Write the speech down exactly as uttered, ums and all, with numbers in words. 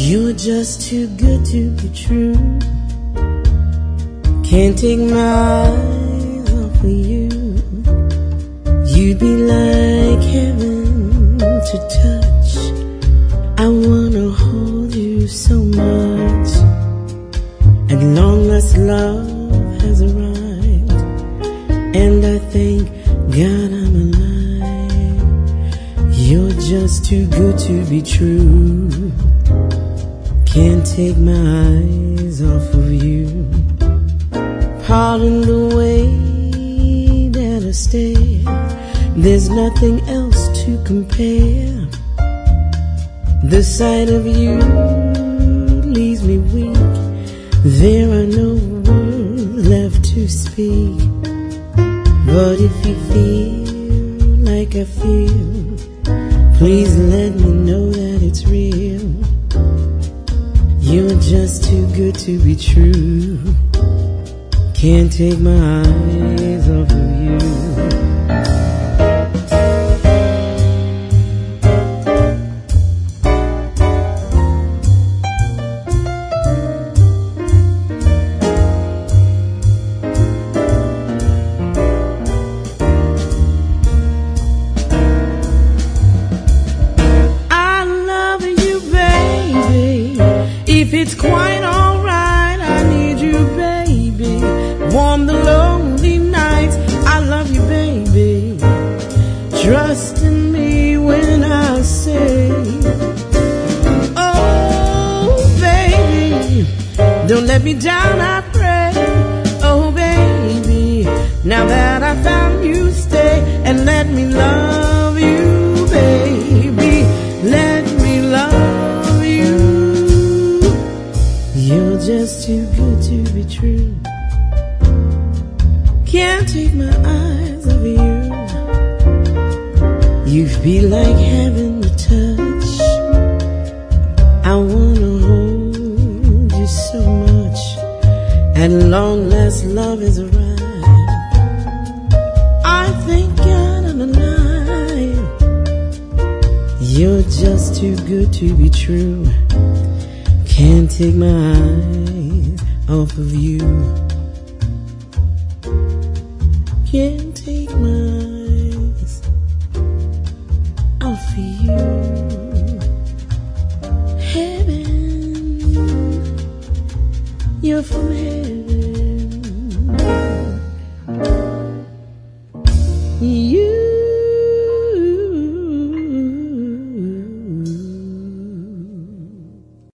You're just too good to be true. Can't take my eyes off of you. You'd be like heaven to touch. I wanna hold you so much. At long last love has arrived, and I thank God I'm alive. You're just too good to be true. Can't take my eyes off of you. Pardon the way that I stare. There's nothing else to compare. The sight of you leaves me weak. There are no words left to speak. But if you feel like I feel, please let me know that it's real. You're just too good to be true. Can't take my eyes off of you. If it's quite alright, I need you, baby. Warm the lonely nights. I love you, baby. Trust in me when I say, oh, baby, don't let me down, I pray. Oh, baby, now that I found you, stay and let me love you, baby. Let me love you. You're just too good to be true. Can't take my eyes off you. You feel like heaven to touch. I wanna hold you so much. At long last love has arrived. I thank God I'm alive. You're just too good to be true. Can't take my eyes off of you. Can't take my eyes off of you. Heaven, you're from heaven. You